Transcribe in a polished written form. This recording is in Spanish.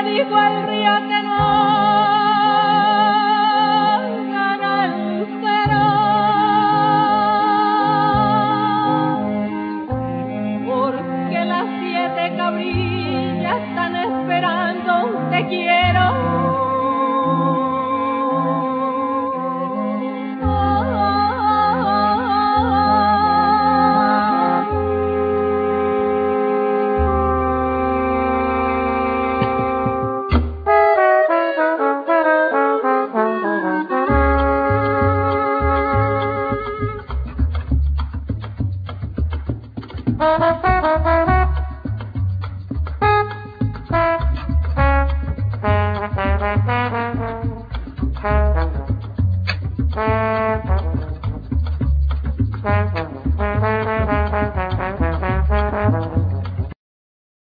dijo el río que no gana el cero, porque las 7 cabrillas están esperando un te quiero.